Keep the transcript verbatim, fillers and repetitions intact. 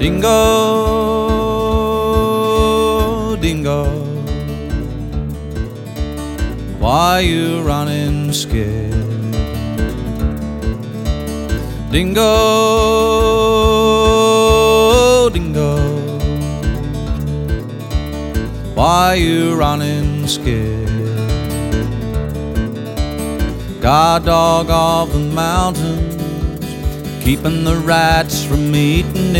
Dingo, dingo, why you running scared? Dingo, dingo, why you running scared? God dog of the mountains, keeping the rats from eating